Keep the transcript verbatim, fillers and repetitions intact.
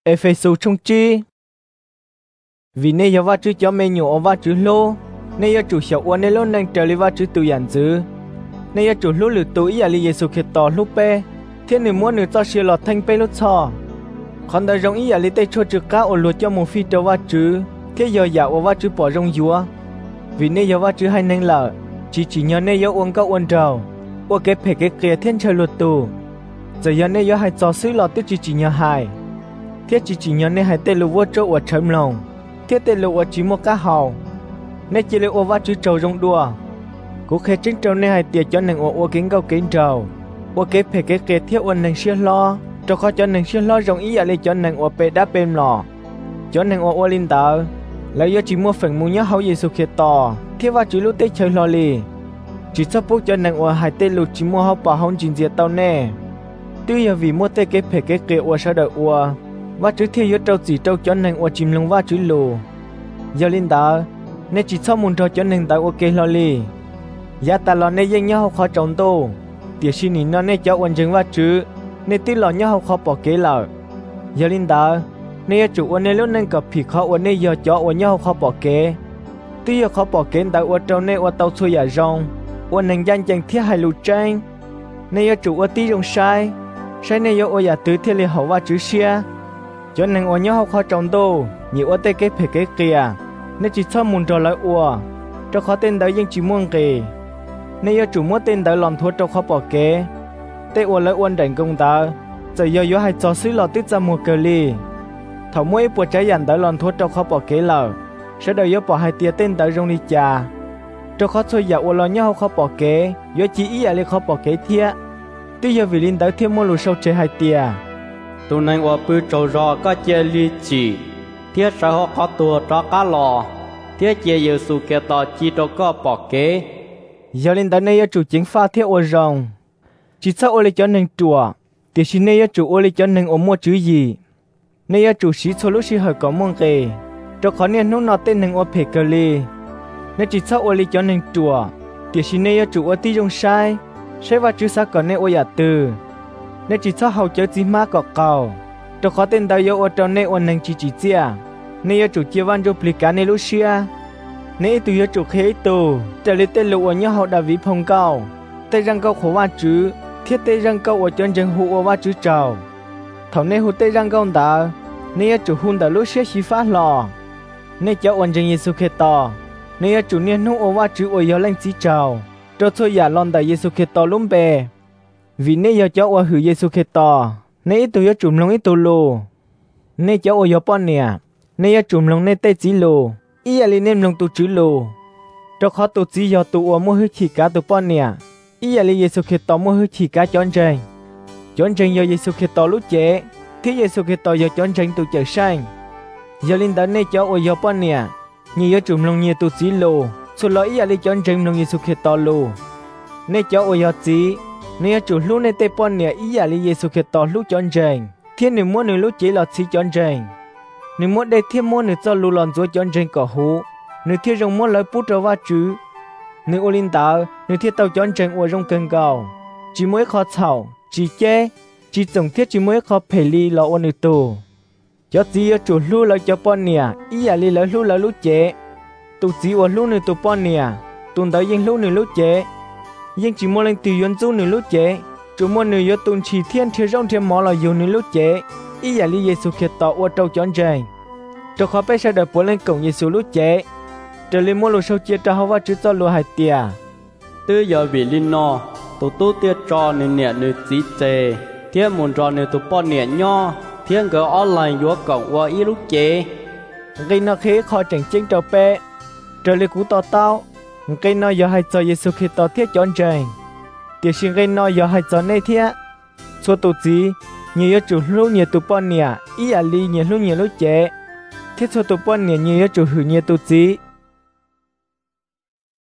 Ephesus trong chi vì nên giờ va chữ cho mình nhiều va chữ lô nên giờ chủ shậu quan nên luôn đang trở lại va chữ từ giản dữ nên giờ chủ lúc lử tuổi à li Giêsu Kitô lúc pe thiên nữ muốn nữ cho xia lọt thanh pe lúc cho còn đời rong ý à li tây cho chữ cá ở luật cho một phi trâu va chữ thế giờ dạo va chữ bỏ rong dúa vì nên giờ va chữ hay nên lợ chỉ chỉ nhớ nên giờ uống cao uống trầu uống cái phê cái kia thiên chơi luật tù giờ giờ nên giờ hay cho xứ lọt tức chỉ chỉ nhớ hai thiết chỉ chỉ nhớ nên hay tên lụa trâu ở chấm lòng thiết tên lụa chỉ một cá hào nên chỉ lụa va chữ trầu rong đua cũng khi chính trâu nên hay tiệt cho nên uống kính cao kính trầu uống cái phê cái kia thiết uống nên xia lo cho khó cho nên xia lo rong ý à li cho nên uống pe đá pem lò cho nên uống linh tờ lấy giờ chỉ mua phần mua nhớ hậu Giêsu Kitô thiết va chữ lúc tết chơi lo li chỉ sắp bút cho nên uống hai tên lụt chỉ mua hậu bảo hậu trình diệt tao nè tuy giờ vì mua tê cái phê cái kia uống sao đợi uống va chữ thiết giờ trâu chỉ trâu cho nên uống chìm lông va chữ lù giờ linh tờ nên chỉ sau muốn cho cho nên tao ok lo li giá ta lo nên dân nhau khó trồng tô tiệt xin nín nó nên cho uống chừng va chữ nên tí lo nhau khó bỏ kế lợ giờ linh tờ nên chủ uống nên lúc nên gặp phì khó uống nên giờ cho uống nhau khó bỏ kế tuy giờ khó bỏ kế tao uống trâu nên uống tao xuôi giả rong uống nên danh chẳng thiết hay lụt tranh nên giờ chủ uống tí rong sai sai nên giờ uống giả tứ thiết li hậu va chữ xia cho nên uống nhau khó trồng tô nhiều uống tê cái phê cái kia nên chỉ sau muốn cho lại uống cho khó tên đó nhưng chỉ muốn kì nên giờ chủ muốn tên đó làm thuốc cho khó bỏ kế tê uống lại uống đỉnh công ta giờ giờ giờ hay cho xứ lò tích ra một cờ ly thầu mỗi bộ trái dàn đó làm thuốc cho khó bỏ kế lờ sẽ đợi giờ bỏ hai tia tên đó trong đi trà cho khó thôi giờ uống lo nhau khó bỏ kế giờ chỉ ý là khó bỏ kế thiệt tuy giờ vì linh đó thêm một lù sâu chế hai tia tụi này uống bự trâu rò có chơi ly chỉ thiết xã hội có tua cho cá lò thiết chế Giêsu Kitô chỉ cho có bỏ kế giờ linh đó này chủ chính pha thiết uống rong chỉ sao uống lấy cho nên chùa thì xin này chủ uống lấy cho nên uống mua chữ gì này chủ sĩ số lúc sĩ hỏi có mong kề cho khó nên nông nọ tên nên uống phê cờ ly nên chỉ sao uống lấy cho nên chùa thì xin này chủ uống tí trong sai sai và chữ sao còn nên uống giả từ nên chỉ sao hậu chớ chỉ má cọ cầu cho khó tên đào yêu uống trong nên uống nên chỉ chỉ chia nên chủ chia van cho plica nên lúc xia nên từ chủ khế tù trở lại tên lụa nhau hậu đào vị phong cao tên răng cao khổ va chữ thiết tên răng cao ở chân chân hụ va chữ trầu thầu nên hụ tên răng cao đã nên chủ hun đã lúc xia xí phát lò nên cháu ôn chân Giêsu Kitô nên chủ nên hụ va chữ ở yếu lên chỉ trầu cho thôi giả lon đại Giêsu Kitô lúng bè vì nên giờ cháu ở hử Giêsu Kitô nên từ giờ chùm lông ít tu lù nên cháu ở yếu bọn nè nên giờ chùm lông nên tê chỉ lù ý là nên lông tu chữ lù cho khó tu chỉ giờ tu ở mua hư chỉ cá tu bọn nè ý là Giêsu Kitô mua hư chỉ cá chọn tranh chọn tranh giờ Giêsu Kitô lúc chế thì Giêsu Kitô giờ chọn tranh tu chở sang giờ linh đó nên cháu ở yếu bọn nè như giờ chùm lông như tu chỉ lù số lỗi ý là chọn tranh lông Giêsu Kitô lù nên cháu ở yếu chỉ nên chủ lúc nên tê bọn nè ý là Giêsu Kitô lúc chọn tranh thiên nữ muốn nữ lúc chế là chỉ chọn tranh nữ muốn đây thiên muốn nữ cho lù lòn rồi chọn tranh cỏ hú nữ thiên rong muốn lấy bút vào chữ nữ ô linh tao nữ thiên tàu chọn tranh ở trong cơn gạo chỉ mới khó chảo chỉ chế chỉ tổng thiết chỉ mới khó phê ly là ôn nữ tù cho chỉ chủ lúc là cho bọn nè ý là lấy lúc là lúc chế tụ chỉ ở lúc nữ tụ bọn nè tụ tới những lúc nữ lúc chế nhưng chỉ muốn lên từ yuan du nữ lúc chế chủ muốn nữ yo tụ chỉ thiên thiên rong thiên mỏ là yo nữ lúc chế ý là li Giêsu Kitô ở trong chọn tranh cho khó bé sẽ đợi bốn lên cổng Giêsu lúc chế trở lên mua lô sâu chia cho họ và chữ cho lô hai tia từ giờ vì linh nọ tụ tu tiệt cho nên nhẹ nữ chỉ chế thiên muốn cho nữ tụ bọn nhẹ nho thiên gỡ online yo cổng qua ý lúc chế gây nó khí khó tranh chính trâu bé trở lên cú to tao gây nó giờ hai giờ Giêsu Kitô thiết chọn tranh tiệt xin gây nó giờ hai giờ này thiết số tụ gì nhiều chủ lúc nhiều tụ bọn nhẹ ý là li nhiều lúc nhiều lúc chế thiết số tụ bọn nhẹ nhiều chủ hữu nhiều tụ gì